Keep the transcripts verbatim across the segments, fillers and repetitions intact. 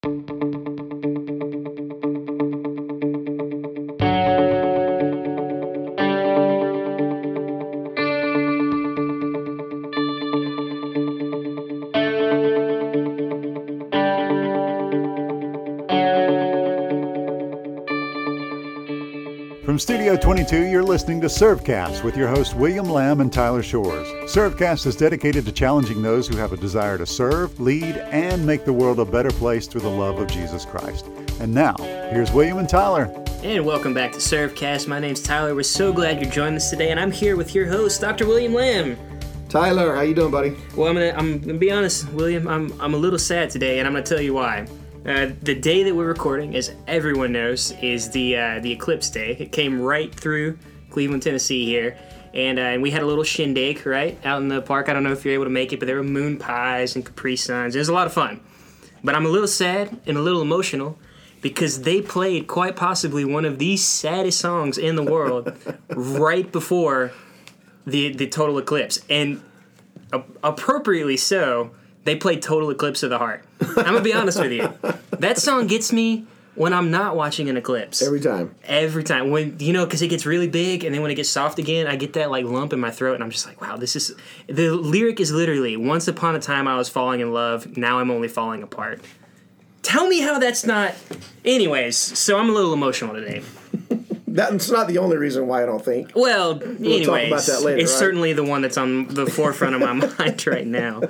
From Studio twenty-two, you're listening to Servecast with your hosts William Lamb and Tyler Shores. Servecast is dedicated to challenging those who have a desire to serve, lead, and make the world a better place through the love of Jesus Christ. And now, here's William and Tyler. And welcome back to Servecast. My name's Tyler. We're so glad you're joining us today, and I'm here with your host, Doctor William Lamb. Tyler, how you doing, buddy? Well, I'm gonna, I'm gonna be honest, William. I'm, I'm a little sad today, and I'm gonna tell you why. Uh, the day that we're recording, as everyone knows, is the uh, the eclipse day. It came right through Cleveland, Tennessee here, and, uh, and we had a little shindig, right, out in the park. I don't know if you're able to make it, but there were moon pies and Capri Suns. It was a lot of fun. But I'm a little sad and a little emotional because they played quite possibly one of the saddest songs in the world right before the the total eclipse, and uh, appropriately so. They played Total Eclipse of the Heart. I'm going to be honest with you. That song gets me when I'm not watching an eclipse. Every time. Every time. When you know, because it gets really big, and then when it gets soft again, I get that like lump in my throat, and I'm just like, wow, this is... The lyric is literally, once upon a time I was falling in love, now I'm only falling apart. Tell me how that's not... Anyways, so I'm a little emotional today. That's not the only reason why, I don't think. Well, we'll anyways, talk about that later, it's right? certainly the one that's on the forefront of my mind right now.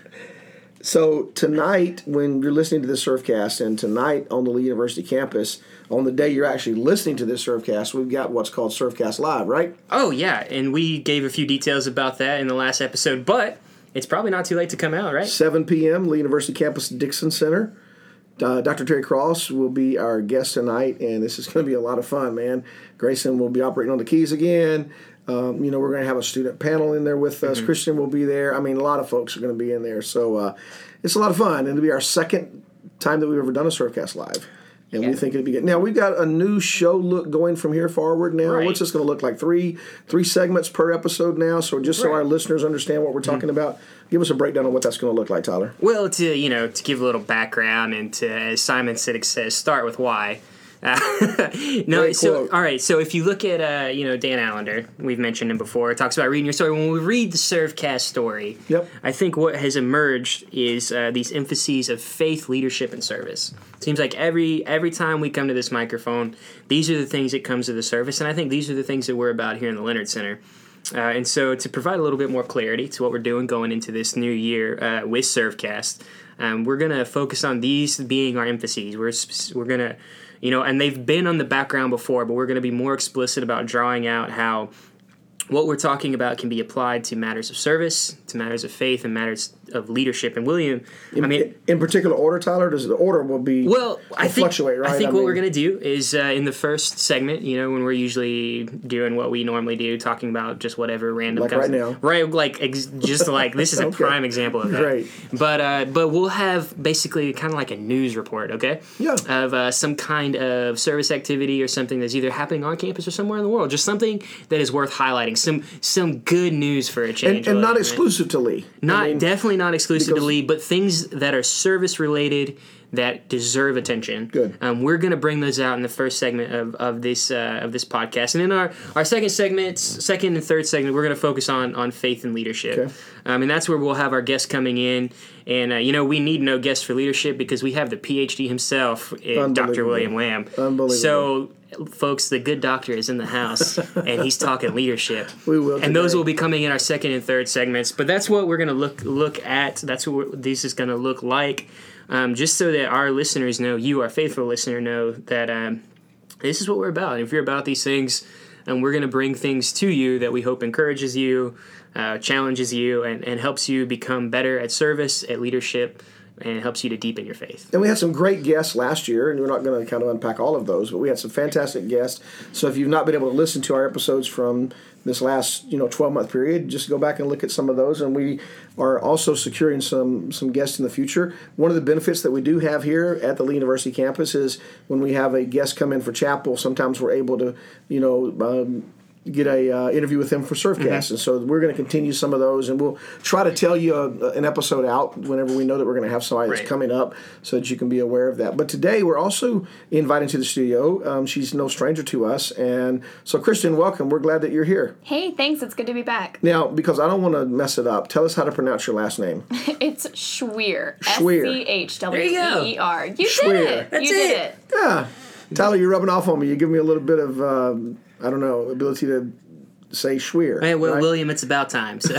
So tonight, when you're listening to this Servecast, and tonight on the Lee University campus, on the day you're actually listening to this Servecast, we've got what's called Servecast Live, right? Oh, yeah, and we gave a few details about that in the last episode, but it's probably not too late to come out, right? seven p.m., Lee University campus, Dixon Center. Uh, Doctor Terry Cross will be our guest tonight, and this is going to be a lot of fun, man. Grayson will be operating on the keys again. Um, you know, we're going to have a student panel in there with us. Mm-hmm. Christian will be there. I mean, a lot of folks are going to be in there. So uh, it's a lot of fun. And it'll be our second time that we've ever done a Servecast Live. And yeah. we think it'll be good. Now, we've got a new show look going from here forward now. Right. What's this going to look like? Three three segments per episode now. So just right. so our listeners understand what we're talking mm-hmm. about, give us a breakdown of what that's going to look like, Tyler. Well, to, you know, to give a little background and to, as Simon Sinek says, start with why. Uh, no, Great so quote. all right. So if you look at uh, you know Dan Allender, we've mentioned him before. It talks about reading your story. When we read the Servecast story, yep. I think what has emerged is uh, these emphases of faith, leadership, and service. It seems like every every time we come to this microphone, these are the things that comes to the surface, and I think these are the things that we're about here in the Leonard Center. Uh, and so to provide a little bit more clarity to what we're doing going into this new year uh, with Servecast, um, we're going to focus on these being our emphases. We're we're going to You know, and they've been on the background before, but we're going to be more explicit about drawing out how what we're talking about can be applied to matters of service, to matters of faith, and matters of leadership. And William, in, I mean, in particular order, Tyler, does the order will be well? I think fluctuate, right? I think I what mean, we're going to do is uh, in the first segment, you know, when we're usually doing what we normally do, talking about just whatever random, like comes, right now, right? Like ex- just like this is a okay. prime example of that. Great, but uh, but we'll have basically kind of like a news report, okay? Yeah, of uh, some kind of service activity or something that's either happening on campus or somewhere in the world, just something that is worth highlighting. Some some good news for a change, and, and not right? exclusive to Lee. Not I mean, definitely not exclusive because, to Lee, but things that are service related that deserve attention. Good. Um, we're going to bring those out in the first segment of, of this uh, of this podcast, and in our, our second segment, second and third segment, we're going to focus on on faith and leadership. Okay. Um, and that's where we'll have our guests coming in, and uh, you know we need no guests for leadership because we have the P H D himself, uh, Doctor William Lamb. Unbelievable. So. Folks, the good doctor is in the house, and he's talking leadership. We will, and those will be coming in our second and third segments. But that's what we're going to look look at. That's what this is going to look like, um, just so that our listeners know, you, our faithful listener, know that um, this is what we're about. And if you're about these things, and we're going to bring things to you that we hope encourages you, uh, challenges you, and, and helps you become better at service, at leadership, and it helps you to deepen your faith. And we had some great guests last year, and we're not going to kind of unpack all of those, but we had some fantastic guests. So if you've not been able to listen to our episodes from this last, you know, twelve-month period, just go back and look at some of those. And we are also securing some some guests in the future. One of the benefits that we do have here at the Lee University campus is when we have a guest come in for chapel, sometimes we're able to, you know, um, get a uh, interview with him for Surfcast, mm-hmm. and so we're going to continue some of those, and we'll try to tell you a, an episode out whenever we know that we're going to have somebody right. that's coming up, so that you can be aware of that. But today we're also inviting to the studio. Um, she's no stranger to us, and so Kristen, welcome. We're glad that you're here. Hey, thanks. It's good to be back. Now, because I don't want to mess it up, tell us how to pronounce your last name. It's Schweer. Schweer. S C H W E E R. You Schweer. did it. That's you did it. it. Yeah, Tyler, you're rubbing off on me. You give me a little bit of um, I don't know ability to say Schweer. Hey, well, right? William, it's about time. So,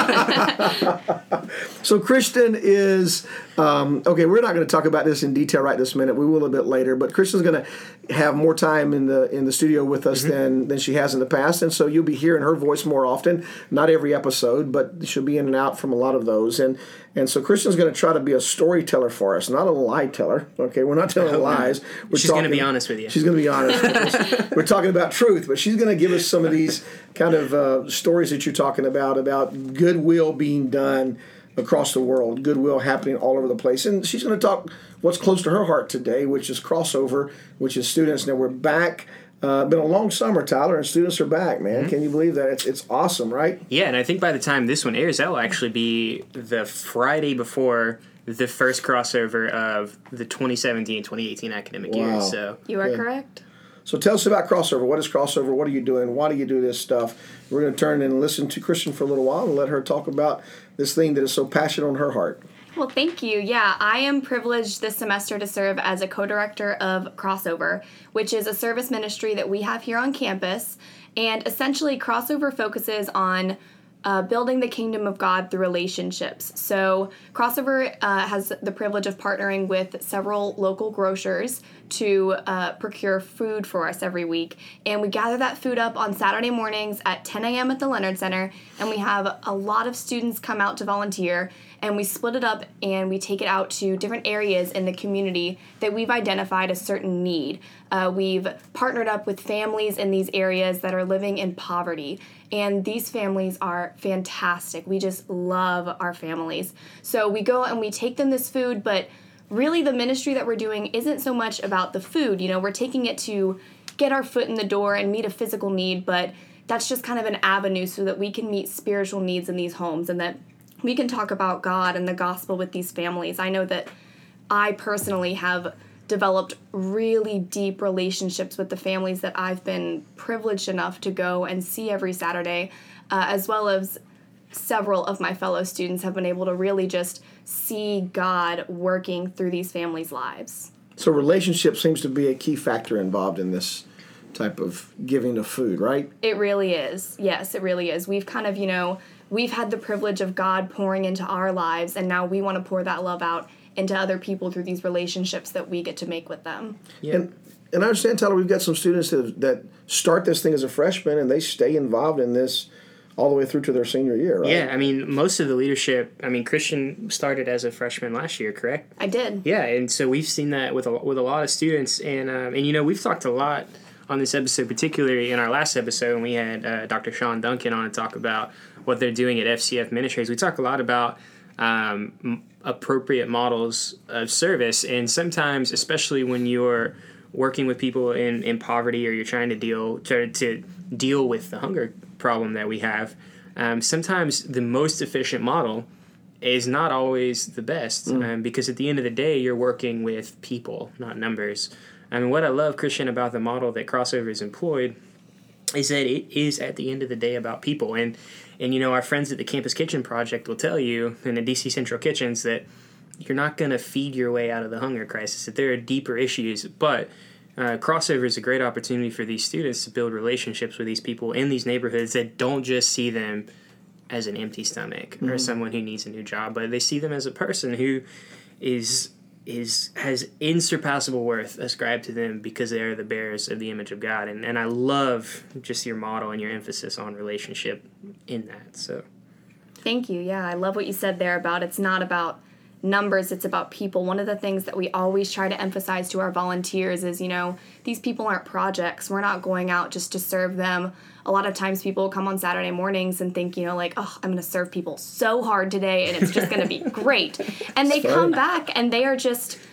so Kristen is um, okay. We're not going to talk about this in detail right this minute. We will a bit later. But Kristen's going to have more time in the in the studio with us mm-hmm. than than she has in the past, and so you'll be hearing her voice more often. Not every episode, but she'll be in and out from a lot of those. And and so Kristen's going to try to be a storyteller for us, not a lie teller. Okay, we're not telling lies. We're she's going to be honest with you. She's going to be honest with us. We're talking about truth, but she's going to give us some of these kind of uh, stories that you're talking about, about goodwill being done across the world, goodwill happening all over the place. And she's going to talk what's close to her heart today, which is crossover, which is students. Now we're back. Uh, been a long summer, Tyler, and students are back, man. Mm-hmm. Can you believe that? It's it's awesome, right? Yeah, and I think by the time this one airs, that will actually be the Friday before the first crossover of the twenty seventeen twenty eighteen academic wow. year. So you are yeah. correct. So tell us about crossover. What is crossover? What are you doing? Why do you do this stuff? We're going to turn and listen to Kristen for a little while and let her talk about this thing that is so passionate on her heart. Well, thank you. Yeah, I am privileged this semester to serve as a co-director of Crossover, which is a service ministry that we have here on campus. And essentially, Crossover focuses on uh, building the kingdom of God through relationships. So Crossover uh, has the privilege of partnering with several local grocers to uh, procure food for us every week. And we gather that food up on Saturday mornings at ten a.m. at the Leonard Center, and we have a lot of students come out to volunteer, and we split it up and we take it out to different areas in the community that we've identified a certain need. Uh, we've partnered up with families in these areas that are living in poverty, and these families are fantastic. We just love our families. So we go and we take them this food, but really the ministry that we're doing isn't so much about the food. You know, we're taking it to get our foot in the door and meet a physical need, but that's just kind of an avenue so that we can meet spiritual needs in these homes and that we can talk about God and the gospel with these families. I know that I personally have developed really deep relationships with the families that I've been privileged enough to go and see every Saturday, uh, as well as several of my fellow students have been able to really just see God working through these families' lives. So relationship seems to be a key factor involved in this type of giving of food, right? It really is. Yes, it really is. We've kind of, you know, we've had the privilege of God pouring into our lives, and now we want to pour that love out into other people through these relationships that we get to make with them. Yeah. And, and I understand, Tyler, we've got some students that, that start this thing as a freshman, and they stay involved in this all the way through to their senior year, right? Yeah, I mean, most of the leadership, I mean, Christian started as a freshman last year, correct? I did. Yeah, and so we've seen that with a, with a lot of students, and, um, and you know, we've talked a lot on this episode, particularly in our last episode when we had uh, Doctor Sean Duncan on to talk about what they're doing at F C F Ministries. We talk a lot about um, m- appropriate models of service, and sometimes, especially when you're working with people in, in poverty or you're trying to deal to, to deal with the hunger problem that we have, um, sometimes the most efficient model is not always the best mm. um, because at the end of the day, you're working with people, not numbers. I mean, what I love, Christian, about the model that Crossover is employed is that it is, at the end of the day, about people. And, and you know, our friends at the Campus Kitchen Project will tell you, in the D C Central Kitchens, that you're not going to feed your way out of the hunger crisis, that there are deeper issues. But uh, Crossover is a great opportunity for these students to build relationships with these people in these neighborhoods that don't just see them as an empty stomach mm-hmm. or someone who needs a new job, but they see them as a person who is... is has insurpassable worth ascribed to them because they are the bearers of the image of God. And and I love just your model and your emphasis on relationship in that. So thank you. Yeah, I love what you said there about it's not about numbers, it's about people. One of the things that we always try to emphasize to our volunteers is, you know, these people aren't projects. We're not going out just to serve them. A lot of times people come on Saturday mornings and think, you know, like, oh, I'm going to serve people so hard today and it's just going to be great. And they come back and they are just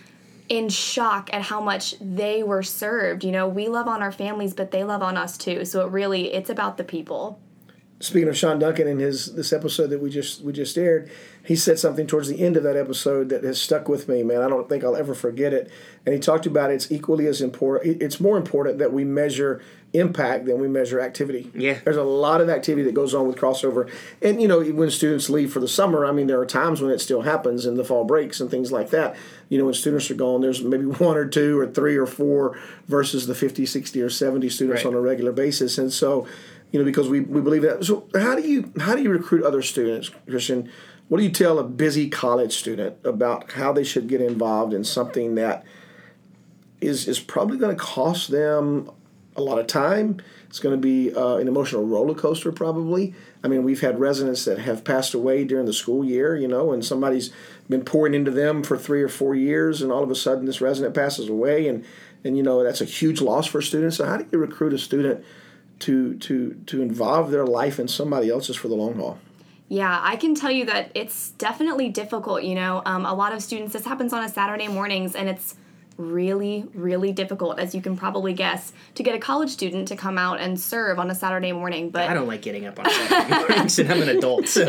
in shock at how much they were served. You know, we love on our families, but they love on us too. So it really, it's about the people. Speaking of Sean Duncan in his this episode that we just we just aired, he said something towards the end of that episode that has stuck with me, man. I don't think I'll ever forget it. And he talked about it's equally as important. It's more important that we measure impact than we measure activity. Yeah. There's a lot of activity that goes on with Crossover. And, you know, when students leave for the summer, I mean, there are times when it still happens in the fall breaks and things like that. You know, when students are gone, there's maybe one or two or three or four versus the fifty, sixty, or seventy students right. on a regular basis. And so, you know, because we, we believe that. So how do you how do you recruit other students, Christian? What do you tell a busy college student about how they should get involved in something that is is probably going to cost them a lot of time? It's going to be uh, an emotional roller coaster probably. I mean, we've had residents that have passed away during the school year, you know, and somebody's been pouring into them for three or four years, and all of a sudden this resident passes away, and, and you know, that's a huge loss for students. So how do you recruit a student to to to involve their life in somebody else's for the long haul? Yeah, I can tell you that it's definitely difficult, you know. Um, a lot of students, this happens on a Saturday mornings, and it's really, really difficult, as you can probably guess, to get a college student to come out and serve on a Saturday morning. But I don't like getting up on Saturday mornings, and I'm an adult. So.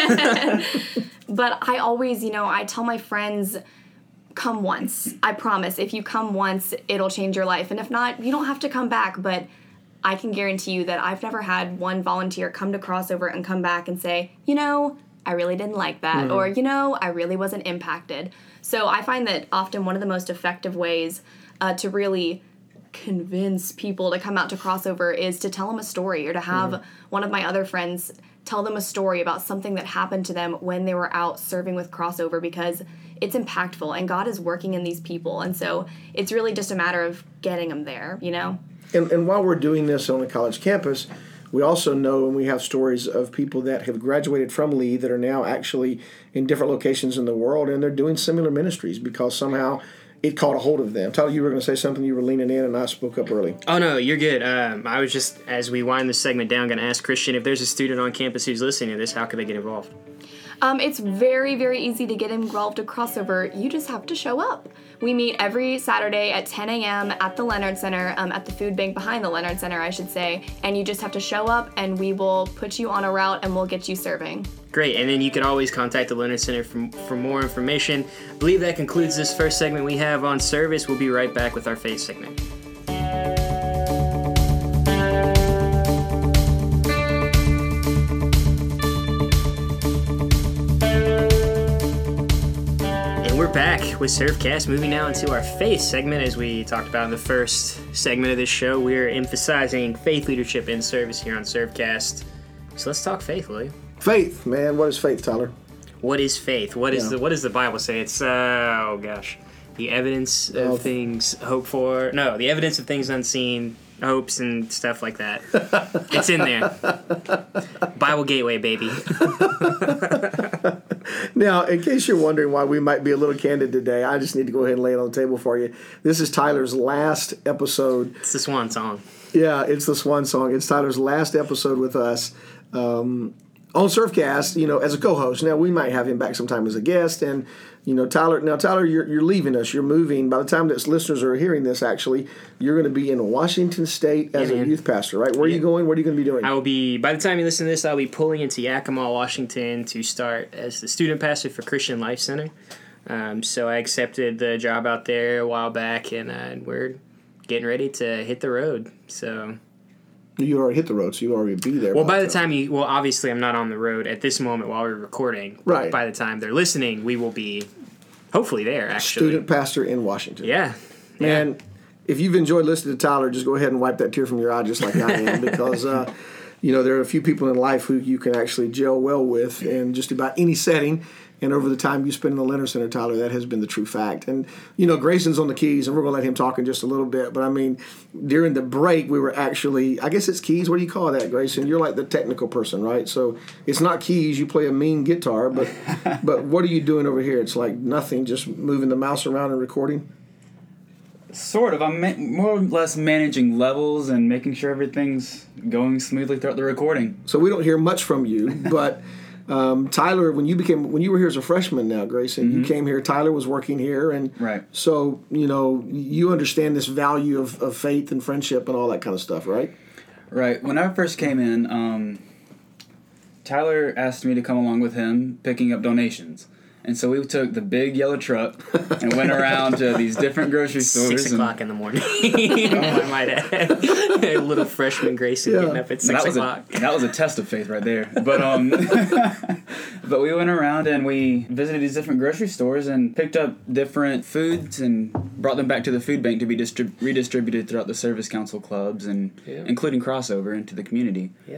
But I always, you know, I tell my friends, come once. I promise. If you come once, it'll change your life. And if not, you don't have to come back. But I can guarantee you that I've never had one volunteer come to Crossover and come back and say, you know, I really didn't like that. Mm-hmm. Or, you know, I really wasn't impacted. So I find that often one of the most effective ways uh, to really convince people to come out to Crossover is to tell them a story, or to have mm-hmm. one of my other friends tell them a story about something that happened to them when they were out serving with Crossover, because it's impactful and God is working in these people. And so it's really just a matter of getting them there, you know? And, and while we're doing this on a college campus, we also know, and we have stories of people that have graduated from Lee that are now actually in different locations in the world, and they're doing similar ministries because somehow it caught a hold of them. Tyler, you were going to say something. You were leaning in, and I spoke up early. Oh, no, you're good. Um, I was just, as we wind this segment down, going to ask Christian, if there's a student on campus who's listening to this, how can they get involved? Um, it's very, very easy to get involved at Crossover. You just have to show up. We meet every Saturday at ten a.m. at the Leonard Center, um, at the food bank behind the Leonard Center, I should say. And you just have to show up, and we will put you on a route, and we'll get you serving. Great, and then you can always contact the Leonard Center for, for more information. I believe that concludes this first segment we have on service. We'll be right back with our faith segment. Back with Servcast, moving now into our faith segment. As we talked about in the first segment of this show, we're emphasizing faith leadership in service here on Servcast. So let's talk faith, will you? Faith, man. What is faith, Tyler? What is faith? What is yeah. the what does the Bible say? It's uh, oh gosh, the evidence of oh. things hoped for. No, the evidence of things unseen, hopes and stuff like that. It's in there. Bible Gateway, baby. Now, in case you're wondering why we might be a little candid today, I just need to go ahead and lay it on the table for you. This is Tyler's last episode. It's the swan song. Yeah, it's the swan song. It's Tyler's last episode with us um, on Servcast, you know, as a co-host. Now, we might have him back sometime as a guest, and you know, Tyler. Now, Tyler, you're you're leaving us. You're moving. By the time that listeners are hearing this, actually, you're going to be in Washington State as yeah, a youth pastor, right? Where yeah. are you going? What are you going to be doing? I will be. By the time you listen to this, I'll be pulling into Yakima, Washington, to start as the student pastor for Christian Life Center. Um, so I accepted the job out there a while back, and uh, we're getting ready to hit the road. So. You already hit the road, so you already be there. Well, by the time you, well, obviously I'm not on the road at this moment while we're recording. Right. By the time they're listening, we will be hopefully there, actually. Student pastor in Washington. Yeah. Man, yeah. If you've enjoyed listening to Tyler, just go ahead and wipe that tear from your eye just like I am, because, uh, you know, there are a few people in life who you can actually gel well with in just about any setting. And over the time you spend in the Leonard Center, Tyler, that has been the true fact. And, you know, Grayson's on the keys, and we're going to let him talk in just a little bit. But, I mean, during the break, we were actually, I guess it's keys. What do you call that, Grayson? You're like the technical person, right? So it's not keys. You play a mean guitar. But but what are you doing over here? It's like nothing, just moving the mouse around and recording? Sort of. I'm ma- more or less managing levels and making sure everything's going smoothly throughout the recording. So we don't hear much from you, but... Um, Tyler, when you became when you were here as a freshman now, Grayson, mm-hmm. you came here. Tyler was working here, and right. So you know you understand this value of, of faith and friendship and all that kind of stuff, right? Right. When I first came in, um, Tyler asked me to come along with him, picking up donations. And so we took the big yellow truck and went around to these different grocery stores. Six o'clock in the morning. I might add. A little freshman Grayson yeah. getting up at six that o'clock. A, that was a test of faith right there. But um, but we went around and we visited these different grocery stores and picked up different foods and brought them back to the food bank to be distrib- redistributed throughout the service council clubs and yeah. including crossover into the community. Yeah.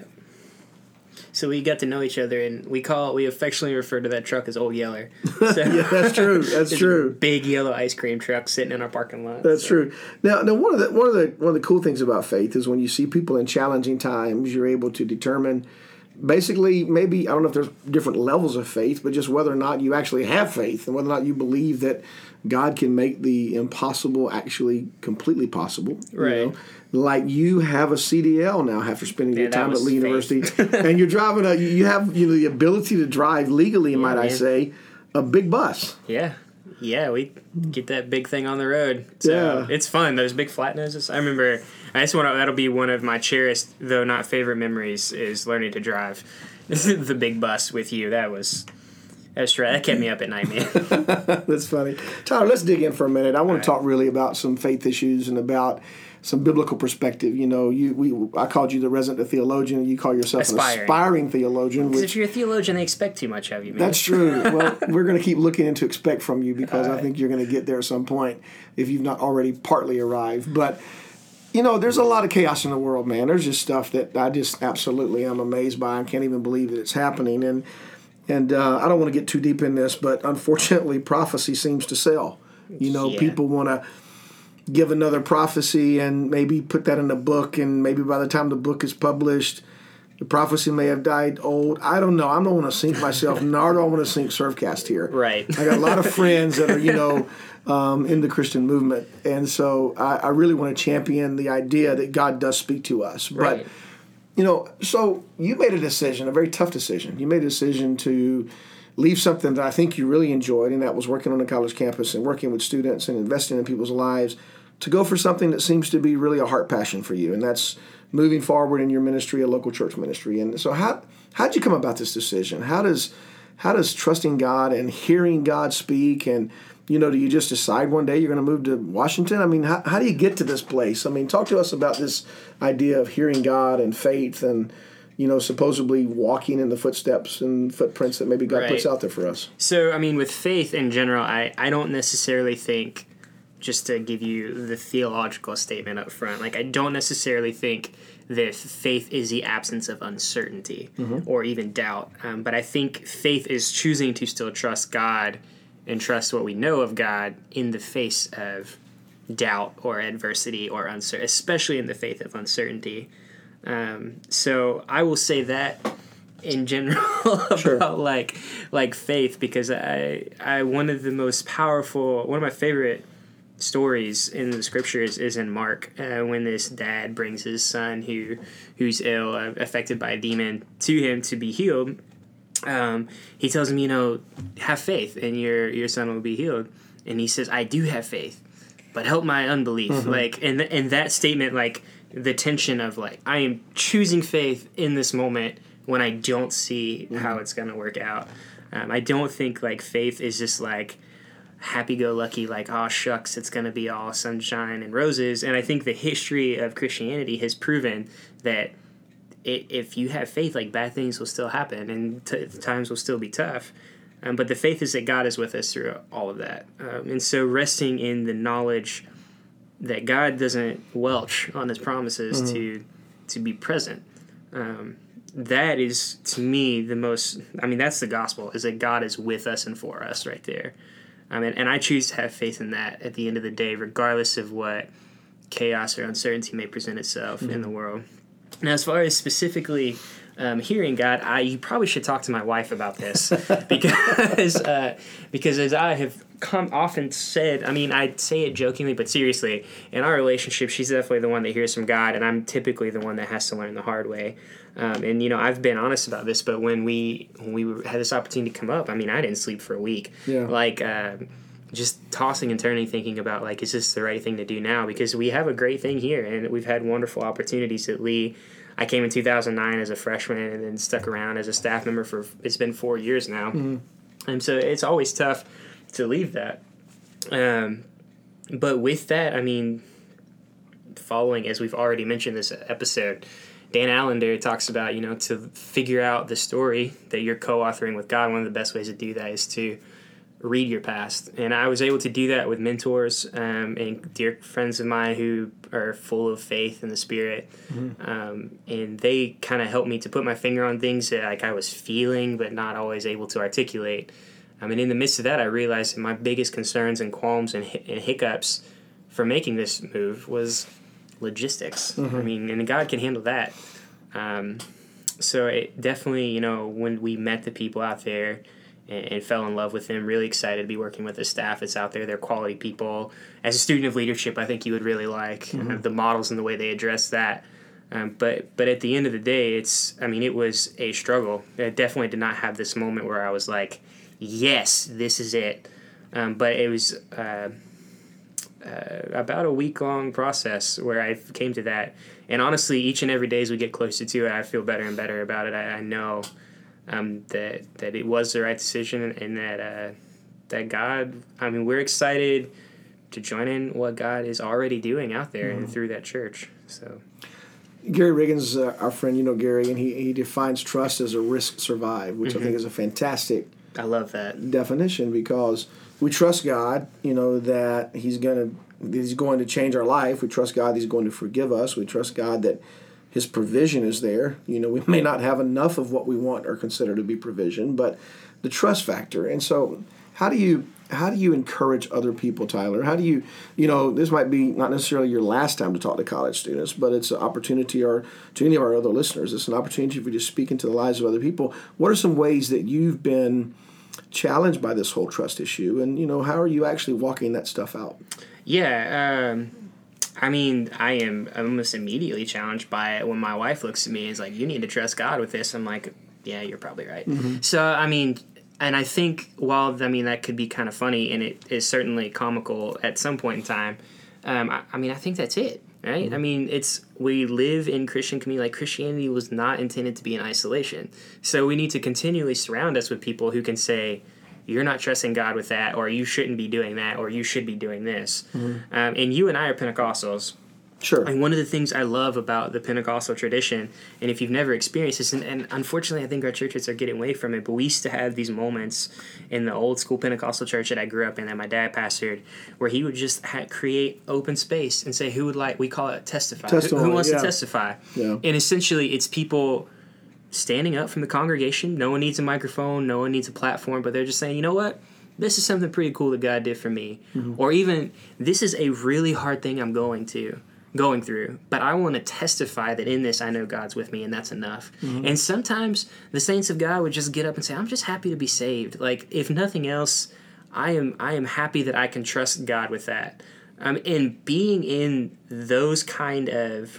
So we got to know each other, and we call we affectionately refer to that truck as Old Yeller. So yeah, that's true. That's true. A big yellow ice cream truck sitting in our parking lot. That's so. true. Now, now one of the one of the one of the cool things about faith is when you see people in challenging times, you're able to determine, basically, maybe I don't know if there's different levels of faith, but just whether or not you actually have faith and whether or not you believe that God can make the impossible actually completely possible. Right. You know? Like you have a C D L now after spending yeah, your time at Lee faith. University, and you're driving a. You have you know the ability to drive legally, yeah, might man. I say, a big bus. Yeah, yeah, we get that big thing on the road. So yeah, it's fun. Those big flat noses. I remember. I just want to. That'll be one of my cherished, though not favorite memories, is learning to drive the big bus with you. That was. That's right. That kept me up at night, man. That's funny. Tyler, let's dig in for a minute. I want All to right. talk really about some faith issues and about some biblical perspective. You know, you we I called you the resident theologian. You call yourself aspiring. an aspiring theologian. Because Which, if you're a theologian, they expect too much of you, man. That's true. Well, we're going to keep looking into expect from you because All I right. think you're going to get there at some point if you've not already partly arrived. But, you know, there's a lot of chaos in the world, man. There's just stuff that I just absolutely am amazed by and can't even believe that it's happening. And And uh, I don't want to get too deep in this, but unfortunately, prophecy seems to sell. You know, yeah. people want to give another prophecy and maybe put that in a book, and maybe by the time the book is published, the prophecy may have died old. I don't know. I don't want to sink myself, nor do I want to sink Servcast here. Right. I got a lot of friends that are, you know, um, in the Christian movement, and so I, I really want to champion the idea that God does speak to us. Right. But you know, so you made a decision, a very tough decision. You made a decision to leave something that I think you really enjoyed, and that was working on a college campus and working with students and investing in people's lives, to go for something that seems to be really a heart passion for you, and that's moving forward in your ministry, a local church ministry. And so how how'd you come about this decision? How does how does trusting God and hearing God speak, and you know, do you just decide one day you're going to move to Washington? I mean, how, how do you get to this place? I mean, talk to us about this idea of hearing God and faith and, you know, supposedly walking in the footsteps and footprints that maybe God Right. puts out there for us. So, I mean, with faith in general, I, I don't necessarily think, just to give you the theological statement up front, like I don't necessarily think that faith is the absence of uncertainty mm-hmm. or even doubt. Um, but I think faith is choosing to still trust God and trust what we know of God in the face of doubt or adversity or uncertainty, especially in the faith of uncertainty. Um, so I will say that in general about Sure. like like faith, because I I one of the most powerful, one of my favorite stories in the scriptures is in Mark, uh, when this dad brings his son who who's ill, uh, affected by a demon, to him to be healed. Um, he tells him, you know, have faith and your your son will be healed. And he says, I do have faith, but help my unbelief. Mm-hmm. Like, and th- and that statement, like the tension of like, I am choosing faith in this moment when I don't see mm-hmm. how it's going to work out. Um, I don't think like faith is just like happy-go-lucky, like, oh, shucks, it's going to be all sunshine and roses. And I think the history of Christianity has proven that It, if you have faith, like bad things will still happen and t- times will still be tough. Um, but the faith is that God is with us through all of that. Um, and so resting in the knowledge that God doesn't welch on his promises mm-hmm. to to be present. Um, that is, to me, the most, I mean, that's the gospel, is that God is with us and for us right there. I mean, and I choose to have faith in that at the end of the day, regardless of what chaos or uncertainty may present itself mm-hmm. in the world. Now, as far as specifically um, hearing God, I you probably should talk to my wife about this because uh, because as I have come often said, I mean, I say it jokingly, but seriously, in our relationship, she's definitely the one that hears from God, and I'm typically the one that has to learn the hard way. Um, and, you know, I've been honest about this, but when we when we had this opportunity come up, I mean, I didn't sleep for a week. Yeah. Like, uh, just tossing and turning, thinking about, like, is this the right thing to do now? Because we have a great thing here, and we've had wonderful opportunities at Lee. I came in two thousand nine as a freshman and then stuck around as a staff member for, it's been four years now. Mm-hmm. And so it's always tough to leave that. Um, but with that, I mean, following, as we've already mentioned this episode, Dan Allender talks about, you know, to figure out the story that you're co-authoring with God, one of the best ways to do that is to read your past. And I was able to do that with mentors um, and dear friends of mine who are full of faith in the Spirit. Mm-hmm. Um, and they kind of helped me to put my finger on things that like I was feeling but not always able to articulate. I mean, in the midst of that, I realized that my biggest concerns and qualms and, and hiccups for making this move was logistics. Mm-hmm. I mean, and God can handle that. Um, so it definitely, you know, when we met the people out there and, and fell in love with them, really excited to be working with the staff that's out there. They're quality people. As a student of leadership, I think you would really like mm-hmm. uh, the models and the way they address that. Um, but but at the end of the day, it's, I mean, it was a struggle. I definitely did not have this moment where I was like, yes, this is it. Um, but it was uh, uh, about a week-long process where I came to that. And honestly, each and every day as we get closer to it, I feel better and better about it. I, I know um, that that it was the right decision and that uh, that God, I mean, we're excited to join in what God is already doing out there mm-hmm. and through that church. So, Gary Riggins, uh, our friend, you know Gary, and he, he defines trust as a risk survive, which mm-hmm. I think is a fantastic I love that definition because we trust God, you know, that He's gonna He's going to change our life. We trust God that He's going to forgive us. We trust God that His provision is there. You know, we may not have enough of what we want or consider to be provision, but the trust factor. And so, how do you how do you encourage other people, Tyler? How do you, you know, this might be not necessarily your last time to talk to college students, but it's an opportunity, or to any of our other listeners, it's an opportunity for you to speak into the lives of other people. What are some ways that you've been challenged by this whole trust issue, and you know, how are you actually walking that stuff out? Yeah, um, I mean, I am almost immediately challenged by it when my wife looks at me and is like, "You need to trust God with this." I'm like, "Yeah, you're probably right." Mm-hmm. So, I mean, and I think while I mean that could be kind of funny, and it is certainly comical at some point in time. Um, I, I mean, I think that's it. Right? Mm-hmm. I mean, it's we live in Christian community. Like, Christianity was not intended to be in isolation. So we need to continually surround us with people who can say, you're not trusting God with that, or you shouldn't be doing that, or you should be doing this. Mm-hmm. Um, and you and I are Pentecostals. Sure. And one of the things I love about the Pentecostal tradition, and if you've never experienced this, and, and unfortunately I think our churches are getting away from it, but we used to have these moments in the old school Pentecostal church that I grew up in, that my dad pastored, where he would just ha- create open space and say, who would like, we call it testify. Who, who wants yeah. to testify? Yeah. And essentially it's people standing up from the congregation. No one needs a microphone. No one needs a platform, but they're just saying, you know what? This is something pretty cool that God did for me. Mm-hmm. Or even, this is a really hard thing I'm going to. going through, but I want to testify that in this I know God's with me, and that's enough. Mm-hmm. And sometimes the saints of God would just get up and say, I'm just happy to be saved. Like, if nothing else, I am I am happy that I can trust God with that. Um, and being in those kind of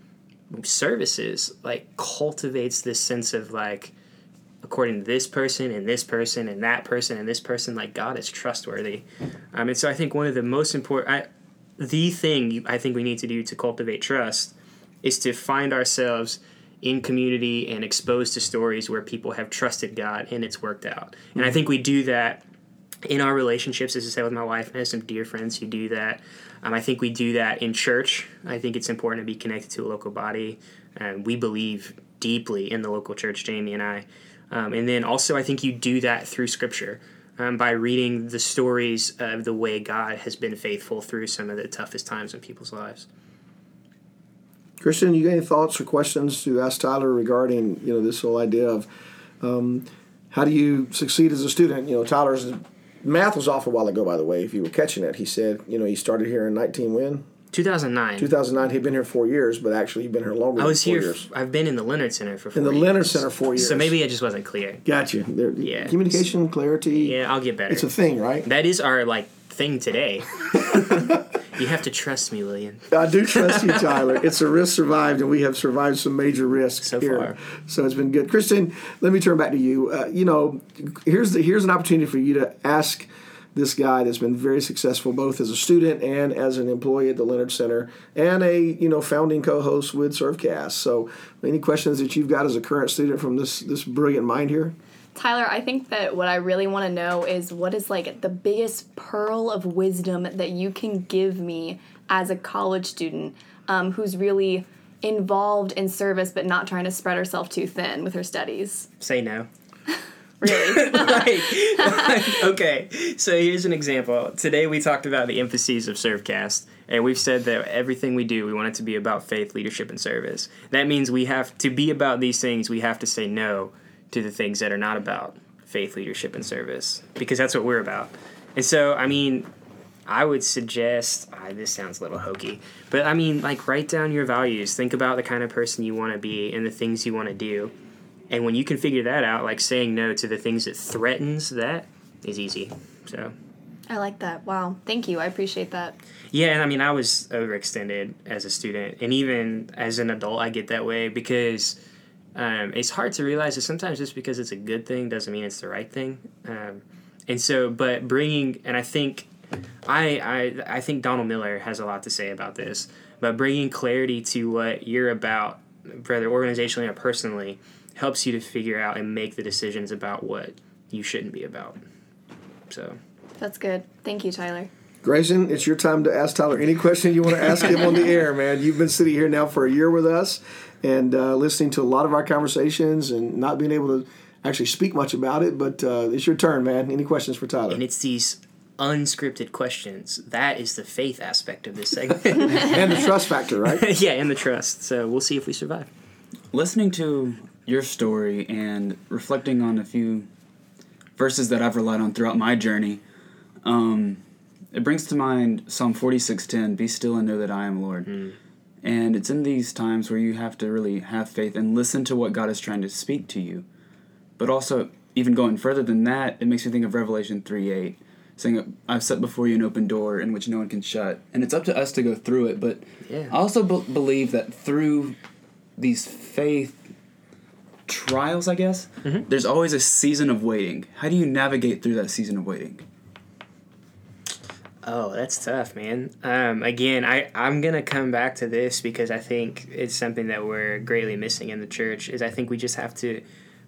services, like, cultivates this sense of, like, according to this person and this person and that person and this person, like, God is trustworthy. Um, and so I think one of the most important... I, The thing I think we need to do to cultivate trust is to find ourselves in community and exposed to stories where people have trusted God and it's worked out. Mm-hmm. And I think we do that in our relationships, as I said with my wife, and I have some dear friends who do that. Um, I think we do that in church. I think it's important to be connected to a local body. Um, we believe deeply in the local church, Jamie and I. Um, and then also I think you do that through Scripture. Um, by reading the stories of the way God has been faithful through some of the toughest times in people's lives. Christian, you got any thoughts or questions to ask Tyler regarding, you know, this whole idea of um, how do you succeed as a student? You know, Tyler's math was off a while ago, by the way, if you were catching it. He said, you know, he started here in nineteen when? two thousand nine. two thousand nine. He'd been here four years, but actually he'd been here longer I was than four here. years. F- I've been in the Leonard Center for four In the years. Leonard Center four years. So maybe I just wasn't clear. Gotcha. There, Yeah. Communication, clarity. Yeah, I'll get better. It's a thing, right? That is our, like, thing today. You have to trust me, William. I do trust you, Tyler. It's a risk survived, and we have survived some major risks So here. far. So it's been good. Kristen, let me turn back to you. Uh, you know, here's the, here's an opportunity for you to ask this guy that's been very successful both as a student and as an employee at the Leonard Center and a, you know, founding co-host with Servcast. So any questions that you've got as a current student from this this brilliant mind here? Tyler, I think that what I really want to know is what is like the biggest pearl of wisdom that you can give me as a college student um, who's really involved in service but not trying to spread herself too thin with her studies. Say no. Really? like, like, okay, so here's an example. Today we talked about the emphases of Servcast, and we've said that everything we do, we want it to be about faith, leadership, and service. That means we have to be about these things. We have to say no to the things that are not about faith, leadership, and service, because that's what we're about. And so, I mean, I would suggest, ah, this sounds a little hokey, but I mean, like, write down your values. Think about the kind of person you want to be and the things you want to do. And when you can figure that out, like saying no to the things that threatens that is easy. So, I like that. Wow. Thank you. I appreciate that. yeah, and I mean, I was overextended as a student, and even as an adult, I get that way because um, it's hard to realize that sometimes just because it's a good thing doesn't mean it's the right thing. Um, and so, but bringing, and I think, I, I I think Donald Miller has a lot to say about this, but bringing clarity to what you're about, whether organizationally or personally, helps you to figure out and make the decisions about what you shouldn't be about. So That's good. Thank you, Tyler. Grayson, it's your time to ask Tyler any question you want to ask him on the air, man. You've been sitting here now for a year with us and uh, listening to a lot of our conversations and not being able to actually speak much about it, but uh, it's your turn, man. Any questions for Tyler? and it's these unscripted questions. That is the faith aspect of this segment. And the trust factor, right? Yeah, and the trust. So we'll see if we survive. Listening to your story and reflecting on a few verses that I've relied on throughout my journey, um, it brings to mind Psalm forty-six ten, "Be still and know that I am Lord." Mm. And it's in these times where you have to really have faith and listen to what God is trying to speak to you. But also, even going further than that, it makes me think of Revelation three eight, saying, "I've set before you an open door in which no one can shut." And it's up to us to go through it, but Yeah. I also be- believe that through these faith trials, I guess, mm-hmm. there's always a season of waiting. How do you navigate through that season of waiting? Oh, that's tough, man. Um, again, I, I'm going to come back to this because I think it's something that we're greatly missing in the church, is I think we just have to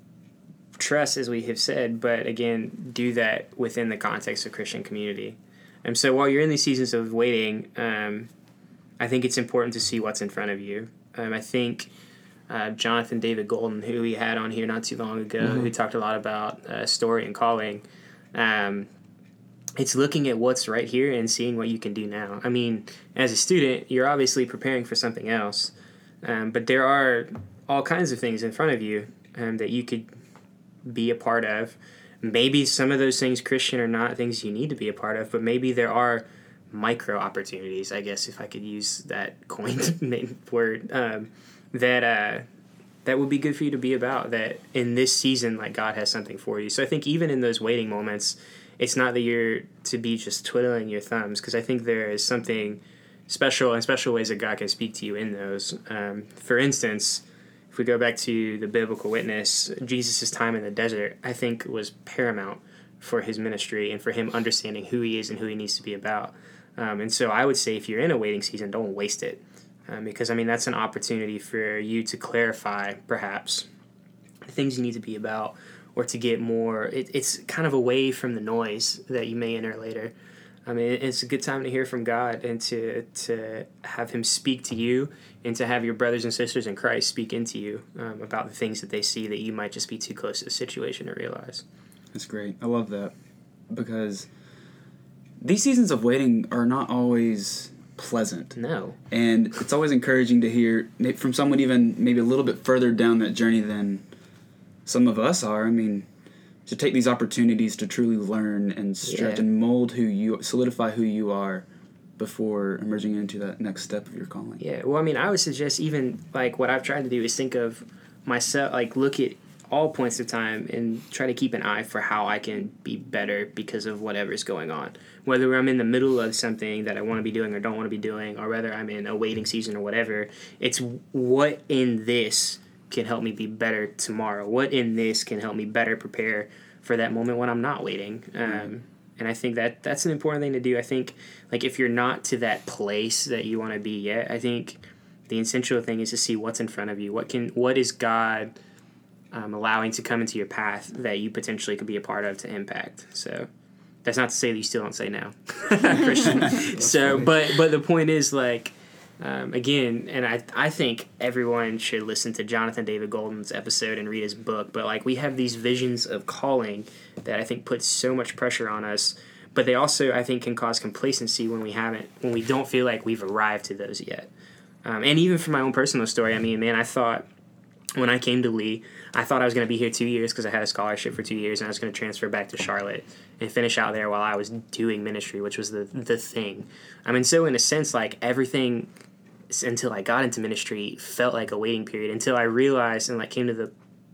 trust, as we have said, but again, do that within the context of Christian community. And so while you're in these seasons of waiting, um, I think it's important to see what's in front of you. Um, I think uh, Jonathan David Golden, who we had on here not too long ago, mm-hmm. who talked a lot about uh, story and calling, um, it's looking at what's right here and seeing what you can do now. I mean, as a student, you're obviously preparing for something else, um, but there are all kinds of things in front of you um, that you could be a part of. Maybe some of those things, Christian or not, things you need to be a part of, but maybe there are micro opportunities, I guess, if I could use that coined word, um, that uh, that would be good for you to be about, that in this season, like, God has something for you. So I think even in those waiting moments, it's not that you're to be just twiddling your thumbs, because I think there is something special and special ways that God can speak to you in those. Um, for instance, if we go back to the biblical witness, Jesus' time in the desert, I think, was paramount for his ministry and for him understanding who he is and who he needs to be about. Um, and so I would say if you're in a waiting season, don't waste it. Um, because, I mean, that's an opportunity for you to clarify, perhaps, the things you need to be about, or to get more, it, it's kind of away from the noise that you may enter later. I mean, it's a good time to hear from God and to to have him speak to you, and to have your brothers and sisters in Christ speak into you um, about the things that they see that you might just be too close to the situation to realize. That's great. I love that, because these seasons of waiting are not always pleasant. No. And it's always encouraging to hear from someone even maybe a little bit further down that journey than some of us are. I mean, to take these opportunities to truly learn and stretch yeah. and mold who you, solidify who you are before emerging into that next step of your calling. Yeah, well, I mean, I would suggest even, like, what I've tried to do is think of myself, like, look at all points of time and try to keep an eye for how I can be better because of whatever's going on. Whether I'm in the middle of something that I want to be doing or don't want to be doing, or whether I'm in a waiting season or whatever, it's what in this can help me be better tomorrow. What in this can help me better prepare for that moment when I'm not waiting. Um, and I think that that's an important thing to do. I think, like, if you're not to that place that you want to be yet, I think the essential thing is to see what's in front of you. What can, what is God um, allowing to come into your path that you potentially could be a part of to impact? So that's not to say that you still don't say no, Christian. so, funny. but but the point is, like, um, again, and I I think everyone should listen to Jonathan David Golden's episode and read his book. But, like, we have these visions of calling that I think puts so much pressure on us, but they also, I think, can cause complacency when we haven't, when we don't feel like we've arrived to those yet. Um, and even from my own personal story, I mean, man, I thought when I came to Lee, I thought I was going to be here two years because I had a scholarship for two years, and I was going to transfer back to Charlotte and finish out there while I was doing ministry, which was the the thing. I mean, so in a sense, like, everything until I got into ministry felt like a waiting period until I realized and, like, came to the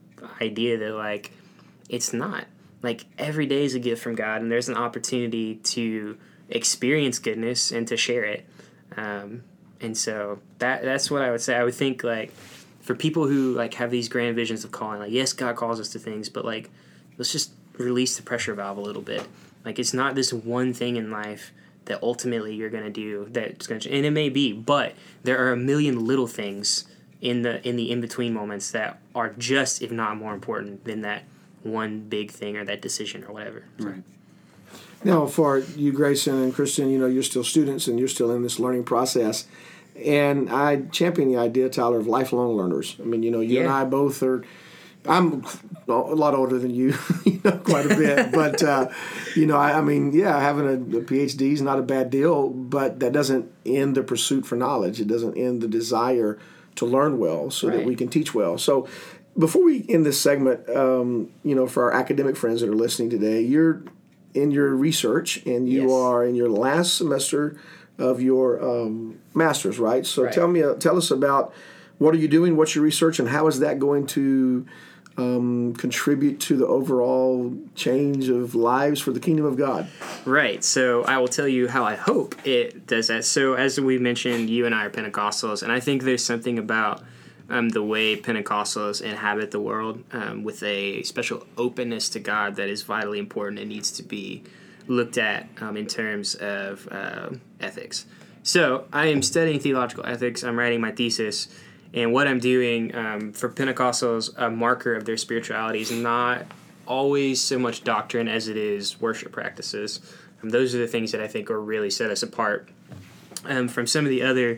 idea that, like, it's not. Like, every day is a gift from God, and there's an opportunity to experience goodness and to share it. Um, and so that that's what I would say. I would think, like, for people who, like, have these grand visions of calling, like, yes, God calls us to things, but, like, let's just release the pressure valve a little bit. Like, it's not this one thing in life that ultimately you're going to do that's going to, and it may be, but there are a million little things in the in the in-between moments that are just, if not more important than that one big thing or that decision or whatever. Right. Now, for you, Grayson and Christian, you know, you're still students and you're still in this learning process. And I champion the idea, Tyler, of lifelong learners. I mean, you know, you yeah. and I both are, I'm a lot older than you, you know, quite a bit. But, uh, you know, I, I mean, yeah, having a, a P H D is not a bad deal, but that doesn't end the pursuit for knowledge. It doesn't end the desire to learn well so right. that we can teach well. So before we end this segment, um, you know, for our academic friends that are listening today, you're in your research and you yes. are in your last semester of your um, master's, right? So right. tell me, uh, tell us about what are you doing, what's your research, and how is that going to um, contribute to the overall change of lives for the kingdom of God? Right. So I will tell you how I hope it does that. So as we mentioned, you and I are Pentecostals, and I think there's something about um, the way Pentecostals inhabit the world um, with a special openness to God that is vitally important and needs to be looked at um, in terms of uh, ethics. So I am studying theological ethics. I'm writing my thesis. And what I'm doing um, for Pentecostals, a marker of their spirituality is not always so much doctrine as it is worship practices. Um, those are the things that I think will really set us apart um, from some of the other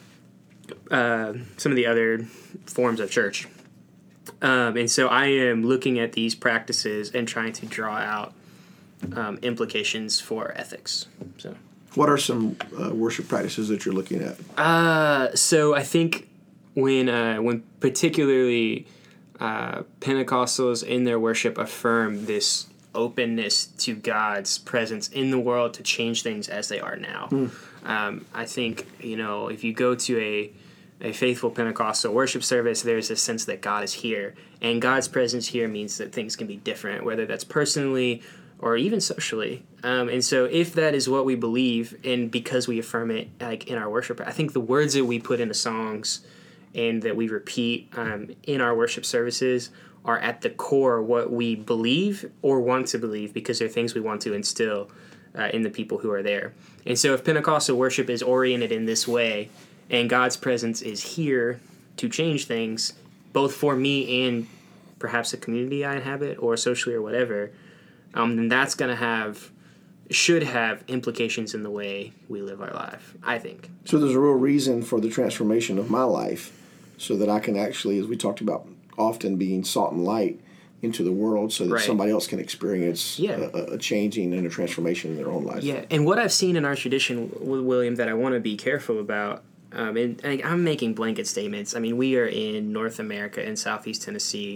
uh, some of the other forms of church. Um, and so I am looking at these practices and trying to draw out um, implications for ethics. So, what are some uh, worship practices that you're looking at? Uh, so I think when uh, when particularly uh, Pentecostals in their worship affirm this openness to God's presence in the world to change things as they are now. Mm. Um, I think, you know, if you go to a a faithful Pentecostal worship service, there's a sense that God is here. And God's presence here means that things can be different, whether that's personally or even socially. Um, and so if that is what we believe, and because we affirm it like in our worship, I think the words that we put into songs and that we repeat um, in our worship services are at the core what we believe or want to believe, because they're things we want to instill uh, in the people who are there. And so if Pentecostal worship is oriented in this way, and God's presence is here to change things, both for me and perhaps the community I inhabit or socially or whatever, um, then that's going to have, should have implications in the way we live our life, I think. So there's a real reason for the transformation of my life so that I can actually, as we talked about, often being salt and light into the world so that right. somebody else can experience yeah. a, a changing and a transformation in their own life. Yeah, and what I've seen in our tradition, William, that I want to be careful about, Um, and, and I'm making blanket statements. I mean, we are in North America in Southeast Tennessee,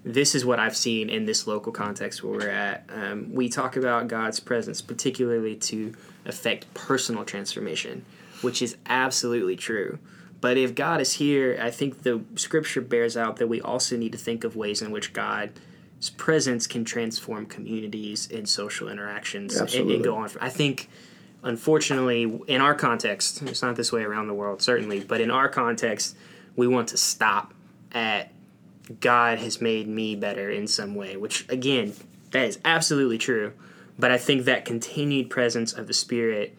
this is what I've seen in this local context where we're at. Um, we talk about God's presence, particularly to affect personal transformation, which is absolutely true. But if God is here, I think the scripture bears out that we also need to think of ways in which God's presence can transform communities and social interactions and, and go on. I think, unfortunately, in our context, it's not this way around the world, certainly, but in our context, we want to stop at God has made me better in some way, which, again, that is absolutely true. But I think that continued presence of the Spirit,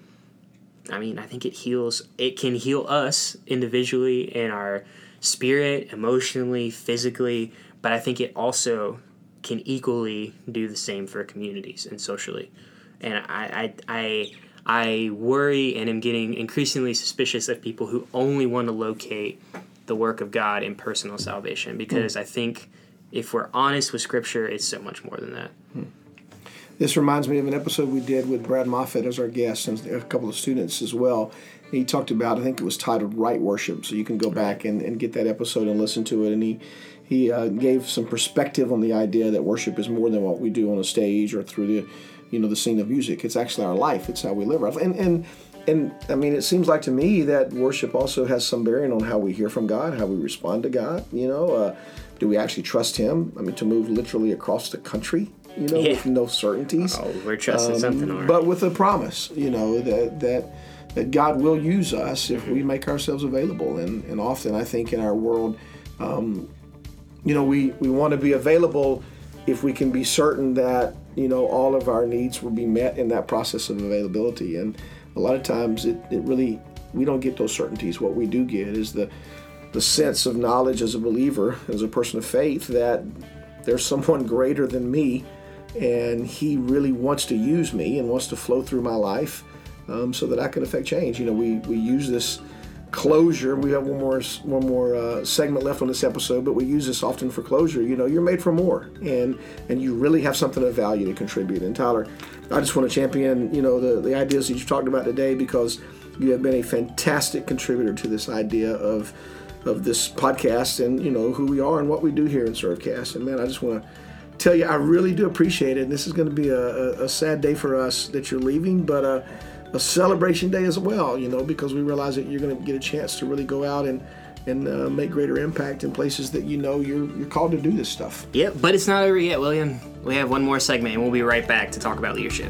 I mean, I think it heals, it can heal us individually in our spirit, emotionally, physically, but I think it also can equally do the same for communities and socially. And I, I, I, I worry and am getting increasingly suspicious of people who only want to locate the work of God in personal salvation, because mm. I think if we're honest with Scripture, it's so much more than that. Mm. This reminds me of an episode we did with Brad Moffitt as our guest and a couple of students as well. He talked about, I think it was titled Right Worship, so you can go back and, and get that episode and listen to it. And he, he uh, gave some perspective on the idea that worship is more than what we do on a stage or through the, you know, the scene of music. It's actually our life. It's how we live our life. And, and And, I mean, it seems like to me that worship also has some bearing on how we hear from God, how we respond to God, you know. Uh, do we actually trust Him? I mean, to move literally across the country, you know, yeah. with no certainties. Oh, we're trusting um, something, all right. But with a promise, you know, that that that God will use us if we make ourselves available. And, and often, I think, in our world, um, you know, we, we want to be available if we can be certain that, you know, all of our needs will be met in that process of availability. And a lot of times it, it really, we don't get those certainties. What we do get is the the sense of knowledge as a believer, as a person of faith, that there's someone greater than me and He really wants to use me and wants to flow through my life um, so that I can affect change. You know, we, we use this closure. We have one more one more uh, segment left on this episode, but we use this often for closure. You know, you're made for more, and and you really have something of value to contribute. And Tyler, I just want to champion, you know, the, the ideas that you talked about today, because you have been a fantastic contributor to this idea of of this podcast and, you know, who we are and what we do here in Servcast. And man, I just want to tell you, I really do appreciate it. And this is going to be a, a, a sad day for us that you're leaving, but a, a celebration day as well, you know, because we realize that you're going to get a chance to really go out and and uh, make greater impact in places that you know you're you're called to do this stuff. Yep, but it's not over yet, William. We have one more segment, and we'll be right back to talk about leadership.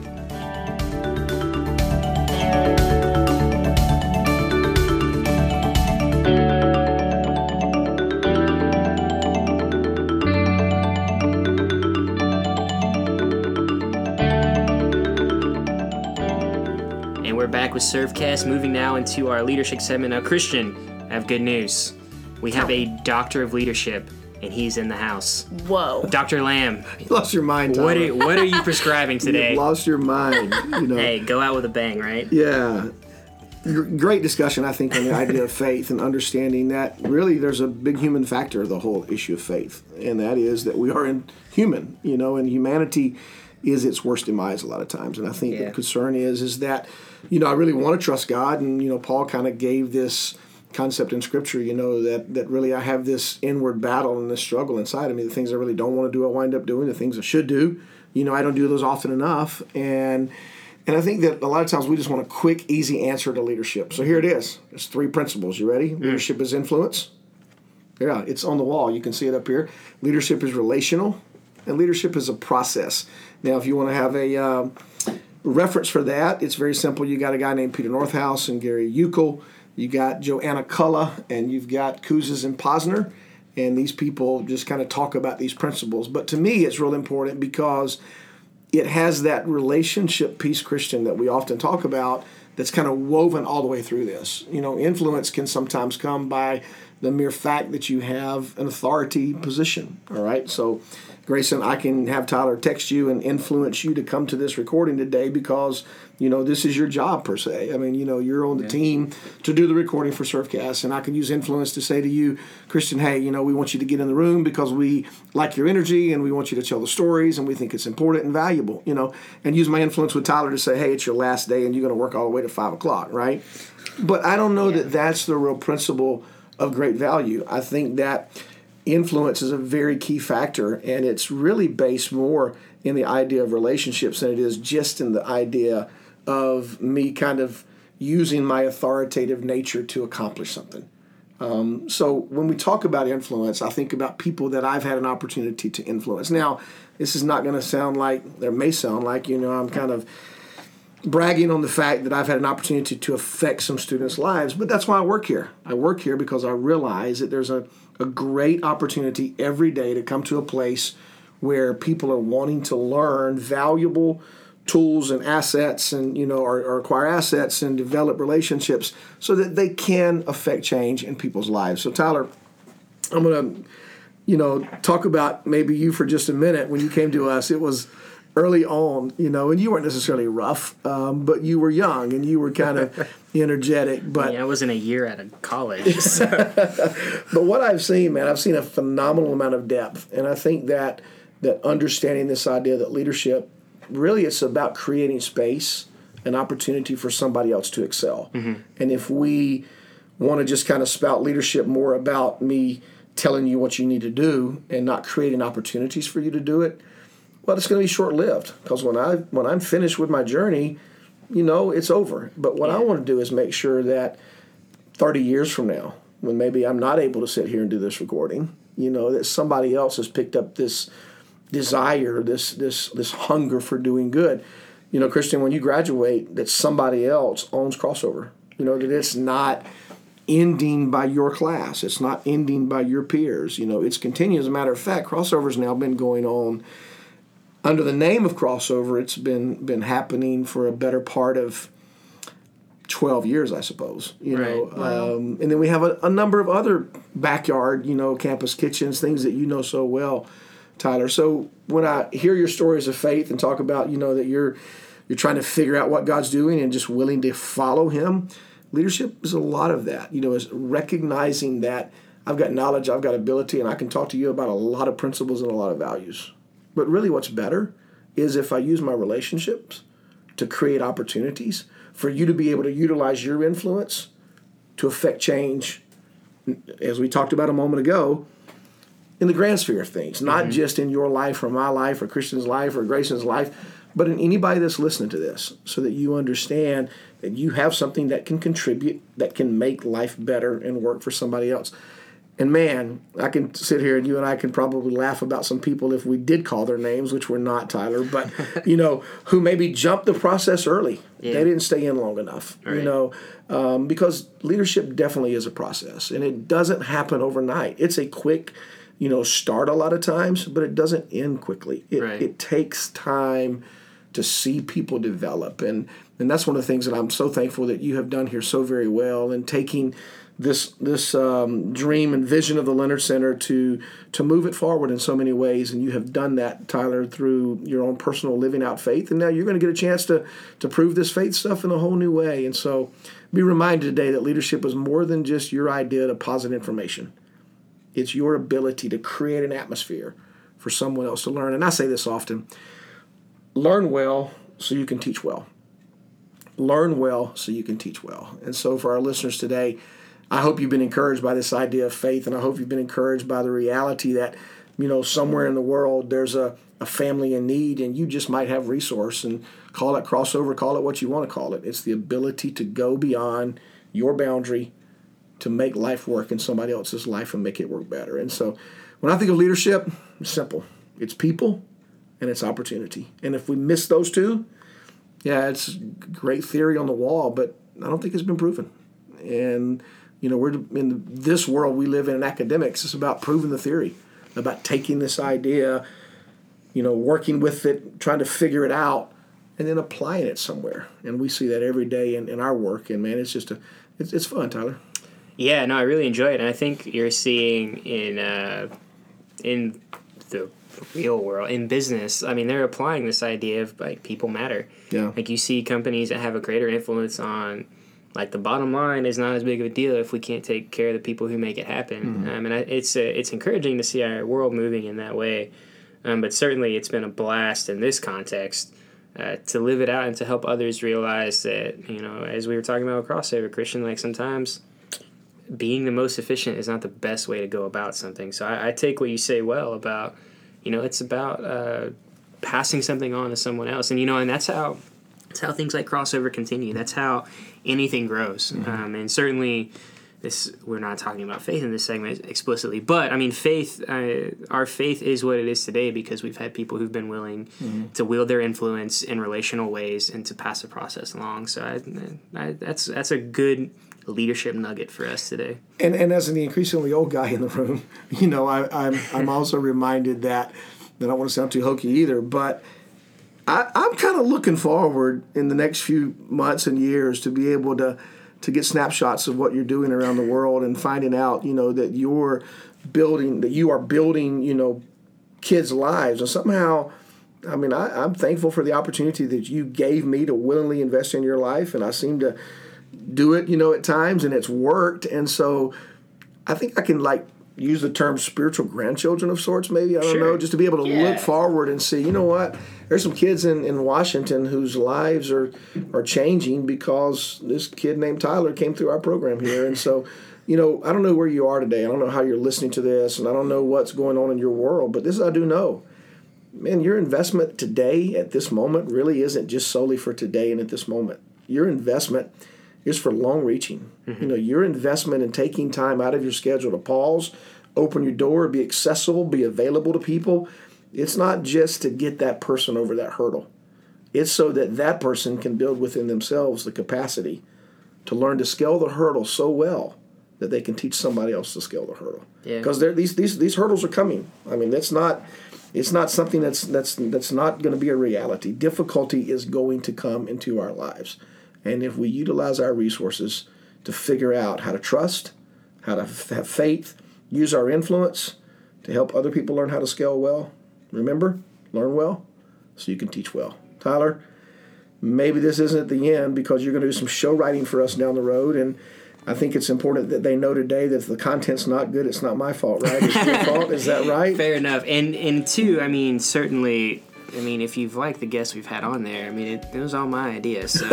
And we're back with Servcast, moving now into our leadership segment. Now, Christian, I have good news. We have a doctor of leadership, and he's in the house. Whoa. Doctor Lamb. You lost your mind, Tyler. What are, what are you prescribing today? You've lost your mind. You know. Hey, go out with a bang, right? Yeah. Great discussion, I think, on the idea of faith and understanding that really there's a big human factor of the whole issue of faith, and that is that we are in human, you know, and humanity is its worst demise a lot of times. And I think yeah. the concern is is that, you know, I really want to trust God, and, you know, Paul kind of gave this concept in Scripture, you know, that, that really I have this inward battle and this struggle inside of me. The things I really don't want to do, I wind up doing. The things I should do, you know, I don't do those often enough. And and I think that a lot of times we just want a quick, easy answer to leadership. So here it is. There's three principles. You ready? Mm. Leadership is influence. Yeah, it's on the wall. You can see it up here. Leadership is relational, and leadership is a process. Now, if you want to have a um, reference for that, it's very simple. You got a guy named Peter Northhouse and Gary Uckel. You got Joanna Culla, and you've got Kouzes and Posner, and these people just kind of talk about these principles. But to me, it's real important because it has that relationship piece, Christian, that we often talk about that's kind of woven all the way through this. You know, influence can sometimes come by the mere fact that you have an authority position, all right? So, Grayson, I can have Tyler text you and influence you to come to this recording today because, you know, this is your job per se. I mean, you know, you're on the yeah. team to do the recording for Servcast, and I can use influence to say to you, Christian, hey, you know, we want you to get in the room because we like your energy and we want you to tell the stories and we think it's important and valuable, you know, and use my influence with Tyler to say, hey, it's your last day and you're going to work all the way to five o'clock, right? But I don't know yeah. that that's the real principle of great value. I think that influence is a very key factor, and it's really based more in the idea of relationships than it is just in the idea of me kind of using my authoritative nature to accomplish something. Um, so when we talk about influence, I think about people that I've had an opportunity to influence. Now, this is not going to sound like, or may sound like, you know, I'm kind of bragging on the fact that I've had an opportunity to affect some students' lives, but that's why I work here. I work here because I realize that there's a, a great opportunity every day to come to a place where people are wanting to learn valuable tools and assets and, you know, or, or acquire assets and develop relationships so that they can affect change in people's lives. So, Tyler, I'm going to, you know, talk about maybe you for just a minute. When you came to us, it was early on, you know, and you weren't necessarily rough, um, but you were young and you were kind of energetic. But yeah, I wasn't a year out of college. So. But what I've seen, man, I've seen a phenomenal amount of depth. And I think that that understanding this idea that leadership, really it's about creating space and opportunity for somebody else to excel. Mm-hmm. And if we want to just kind of spout leadership more about me telling you what you need to do and not creating opportunities for you to do it, well, it's going to be short-lived, because when I when I'm finished with my journey, you know, it's over. But what yeah. I want to do is make sure that thirty years from now, when maybe I'm not able to sit here and do this recording, you know, that somebody else has picked up this desire, this this this hunger for doing good. You know, Christian, when you graduate, that somebody else owns Crossover. You know, that it's not ending by your class. It's not ending by your peers. You know, it's continuing. As a matter of fact, Crossover's now been going on under the name of Crossover. It's been been happening for a better part of twelve years, I suppose. You right. know, Wow. um, and then we have a, a number of other backyard, you know, campus kitchens, things that you know so well, Tyler. So when I hear your stories of faith and talk about, you know, that you're you're trying to figure out what God's doing and just willing to follow Him, leadership is a lot of that. You know, is recognizing that I've got knowledge, I've got ability, and I can talk to you about a lot of principles and a lot of values. But really what's better is if I use my relationships to create opportunities for you to be able to utilize your influence to affect change, as we talked about a moment ago, in the grand sphere of things, not mm-hmm. just in your life or my life or Christian's life or Grayson's life, but in anybody that's listening to this, so that you understand that you have something that can contribute, that can make life better and work for somebody else. And man, I can sit here and you and I can probably laugh about some people if we did call their names, which we're not, Tyler, but, you know, who maybe jumped the process early. Yeah. They didn't stay in long enough, right. you know, um, because leadership definitely is a process, and it doesn't happen overnight. It's a quick, you know, start a lot of times, but it doesn't end quickly. It, right. it takes time to see people develop. And, and that's one of the things that I'm so thankful that you have done here so very well, and taking this this um, dream and vision of the Leonard Center to to move it forward in so many ways. And you have done that, Tyler, through your own personal living out faith. And now you're going to get a chance to to prove this faith stuff in a whole new way. And so be reminded today that leadership is more than just your idea to posit information. It's your ability to create an atmosphere for someone else to learn. And I say this often: learn well so you can teach well. Learn well so you can teach well. And so for our listeners today, I hope you've been encouraged by this idea of faith, and I hope you've been encouraged by the reality that, you know, somewhere in the world there's a, a family in need, and you just might have resource, and call it Crossover, call it what you want to call it. It's the ability to go beyond your boundary to make life work in somebody else's life and make it work better. And so when I think of leadership, it's simple. It's people and it's opportunity. And if we miss those two, yeah, it's great theory on the wall, but I don't think it's been proven. And you know, we're in this world we live in, in academics. It's about proving the theory, about taking this idea, you know, working with it, trying to figure it out, and then applying it somewhere. And we see that every day in, in our work. And man, it's just a, it's, it's fun, Tyler. Yeah, no, I really enjoy it, and I think you're seeing in uh, in the real world, in business, I mean, they're applying this idea of like people matter. Yeah. Like you see companies that have a greater influence on. Like the bottom line is not as big of a deal if we can't take care of the people who make it happen. Mm-hmm. Um, and I, it's uh, it's encouraging to see our world moving in that way. Um, but certainly it's been a blast in this context uh, to live it out and to help others realize that, you know, as we were talking about with Crossover, Christian, like sometimes being the most efficient is not the best way to go about something. So I, I take what you say well about, you know, it's about uh, passing something on to someone else. And, you know, and that's how that's how things like Crossover continue. That's how anything grows. Mm-hmm. Um, and certainly this, we're not talking about faith in this segment explicitly, but I mean, faith, uh, our faith is what it is today because we've had people who've been willing mm-hmm. to wield their influence in relational ways and to pass the process along. So I, I, that's that's a good leadership nugget for us today. And and as an increasingly old guy in the room, you know, I, I'm I'm also reminded that, that I don't want to sound too hokey either, but I, I'm kind of looking forward in the next few months and years to be able to to get snapshots of what you're doing around the world and finding out, you know, that you're building, that you are building, you know, kids' lives. And somehow, I mean, I, I'm thankful for the opportunity that you gave me to willingly invest in your life, and I seem to do it, you know, at times, and it's worked. And so I think I can, like, use the term spiritual grandchildren of sorts, maybe, I don't sure. know, just to be able to yeah. look forward and see, you know what, there's some kids in, in Washington whose lives are, are changing because this kid named Tyler came through our program here. And so, you know, I don't know where you are today. I don't know how you're listening to this, and I don't know what's going on in your world, but this I do know. Man, your investment today at this moment really isn't just solely for today and at this moment. Your investment is for long-reaching. Mm-hmm. You know, your investment in taking time out of your schedule to pause, open your door, be accessible, be available to people, it's not just to get that person over that hurdle. It's so that that person can build within themselves the capacity to learn to scale the hurdle so well that they can teach somebody else to scale the hurdle. Because yeah. these these these hurdles are coming. I mean, that's not it's not something that's that's that's not going to be a reality. Difficulty is going to come into our lives. And if we utilize our resources to figure out how to trust, how to f- have faith, use our influence to help other people learn how to scale well, remember, learn well so you can teach well. Tyler, maybe this isn't the end because you're going to do some show writing for us down the road, and I think it's important that they know today that if the content's not good, it's not my fault, right? It's your fault. Is that right? Fair enough. And, and two, I mean, certainly... I mean, if you've liked the guests we've had on there, I mean, it, it was all my idea, so...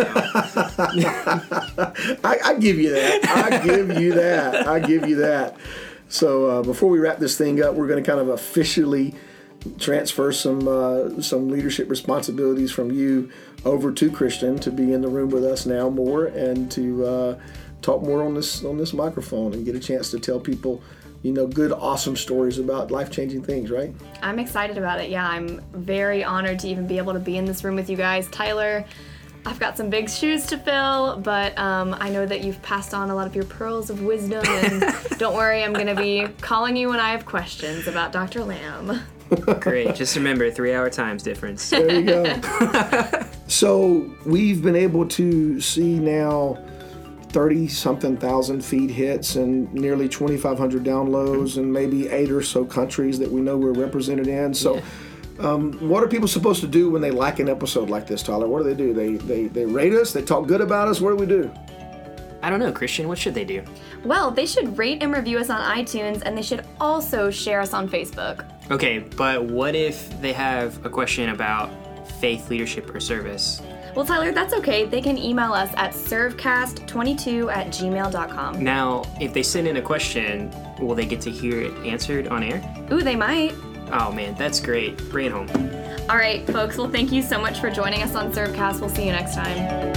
I, I give you that. I give you that. I give you that. So uh, before we wrap this thing up, we're going to kind of officially transfer some uh, some leadership responsibilities from you over to Christian to be in the room with us now more and to uh, talk more on this on this microphone and get a chance to tell people, you know, good, awesome stories about life-changing things, right? I'm excited about it. Yeah, I'm very honored to even be able to be in this room with you guys. Tyler, I've got some big shoes to fill, but um, I know that you've passed on a lot of your pearls of wisdom, and don't worry, I'm going to be calling you when I have questions about Doctor Lamb. Great. Just remember, three-hour times difference. There you go. So we've been able to see now thirty-something thousand feed hits and nearly twenty-five hundred downloads and maybe eight or so countries that we know we're represented in. So yeah. um, what are people supposed to do when they like an episode like this, Tyler? What do they do? They, they, they rate us? They talk good about us? What do we do? I don't know, Christian. What should they do? Well, they should rate and review us on iTunes, and they should also share us on Facebook. Okay, but what if they have a question about faith, leadership, or service? Well, Tyler, that's okay. They can email us at servecast twenty-two at gmail dot com. Now, if they send in a question, will they get to hear it answered on air? Ooh, they might. Oh, man, that's great. Bring it home. All right, folks. Well, thank you so much for joining us on Servecast. We'll see you next time.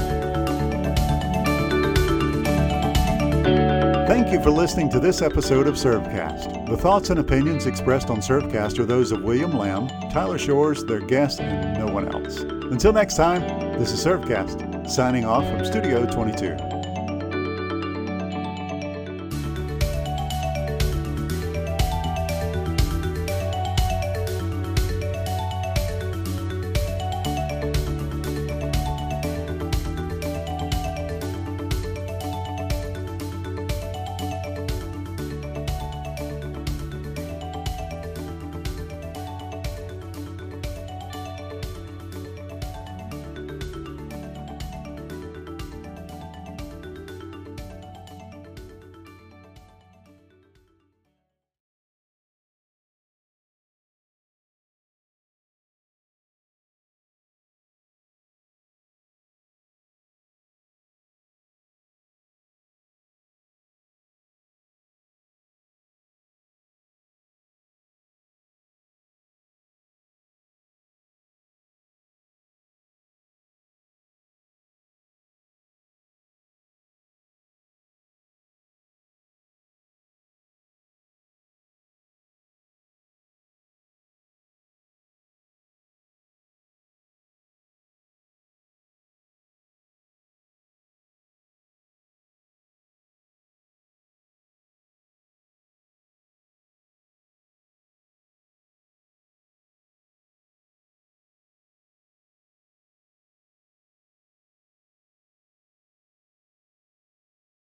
Thank you for listening to this episode of Servecast. The thoughts and opinions expressed on Servecast are those of William Lamb, Tyler Shores, their guest, and no one else. Until next time, this is Servecast, signing off from Studio twenty-two.